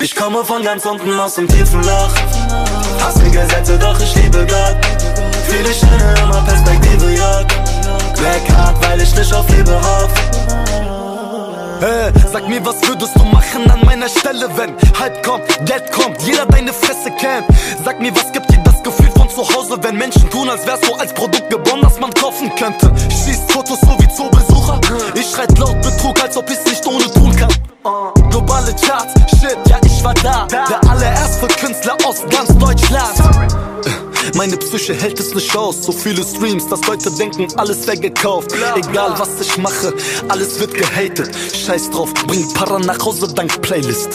Ich komme von ganz unten aus dem tiefen Loch. Hass mir Gesetze, doch ich liebe Gott. Viele Schöne immer Perspektive, ja. Black hard, weil ich nicht auf Liebe hoff. Sag mir, was würdest du machen an meiner Stelle, wenn Hype kommt, Geld kommt, jeder deine Fresse kennt. Sag mir, was gibt dir das Gefühl von zu Hause, wenn Menschen tun, als wärst du als Produkt geboren, das man kaufen könnte. Schießt Fotos so wie Zoobesucher. Ich schreit laut Betrug, als ob ich's nicht ohne tun kann. Globale Charts, shit, ja ich war da. Der allererste Künstler aus ganz Deutschland. Meine Psyche hält es nicht aus, so viele Streams, dass Leute denken, alles wär gekauft. Egal was ich mache, alles wird gehatet. Scheiß drauf, bring Para nach Hause dank Playlist.